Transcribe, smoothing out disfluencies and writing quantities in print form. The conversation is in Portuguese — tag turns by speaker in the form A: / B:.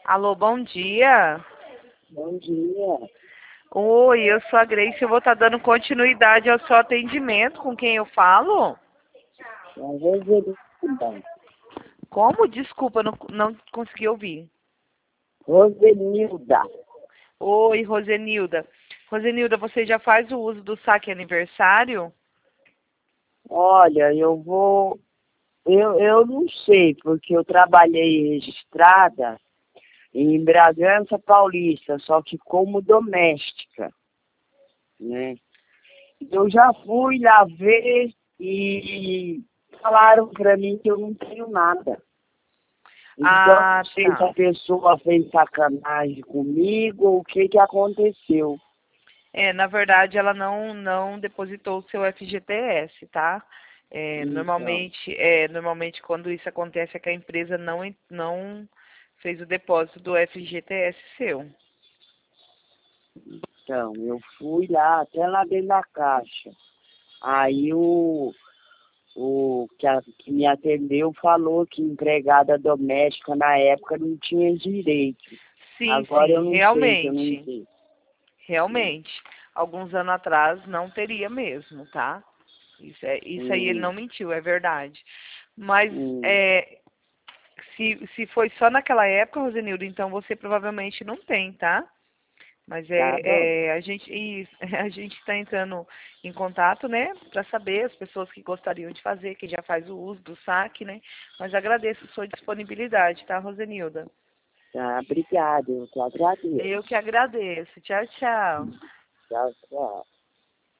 A: Alô, bom dia.
B: Bom dia.
A: Oi, eu sou a Grace, eu vou estar dando continuidade ao seu atendimento. Com quem eu falo?
B: É Rosenilda.
A: Como? Desculpa, não consegui ouvir.
B: Rosenilda.
A: Oi, Rosenilda. Rosenilda, você já faz o uso do saque aniversário?
B: Olha, eu não sei, porque eu trabalhei registrada em Bragança Paulista, só que como doméstica, né? Eu já fui lá ver e falaram para mim que eu não tenho nada. Então, não
A: Ah,
B: sei se
A: tá.
B: a pessoa fez sacanagem comigo ou o que aconteceu.
A: Na verdade, ela não depositou o seu FGTS, tá?
B: Então,
A: Normalmente quando isso acontece é que a empresa não fez o depósito do FGTS seu.
B: então, eu fui lá, até lá dentro da caixa. Aí que me atendeu falou que empregada doméstica na época não tinha direito.
A: Sim,
B: Agora eu
A: sim,
B: não sei, que eu não
A: realmente.
B: sei.
A: Realmente. Alguns anos atrás não teria mesmo, tá? Isso aí ele
B: Hum,
A: não mentiu, é verdade. Mas
B: hum,
A: se foi só naquela época, Rosenildo, então você provavelmente não tem, tá? Mas
B: tá bom.
A: a gente está entrando em contato, né, para saber as pessoas que gostariam de fazer, que já faz o uso do saque, né? Mas agradeço a sua disponibilidade, tá, Rosenilda?
B: Tá, obrigado, eu te
A: Eu
B: agradeço.
A: que agradeço. Tchau, tchau.
B: Tchau, tchau.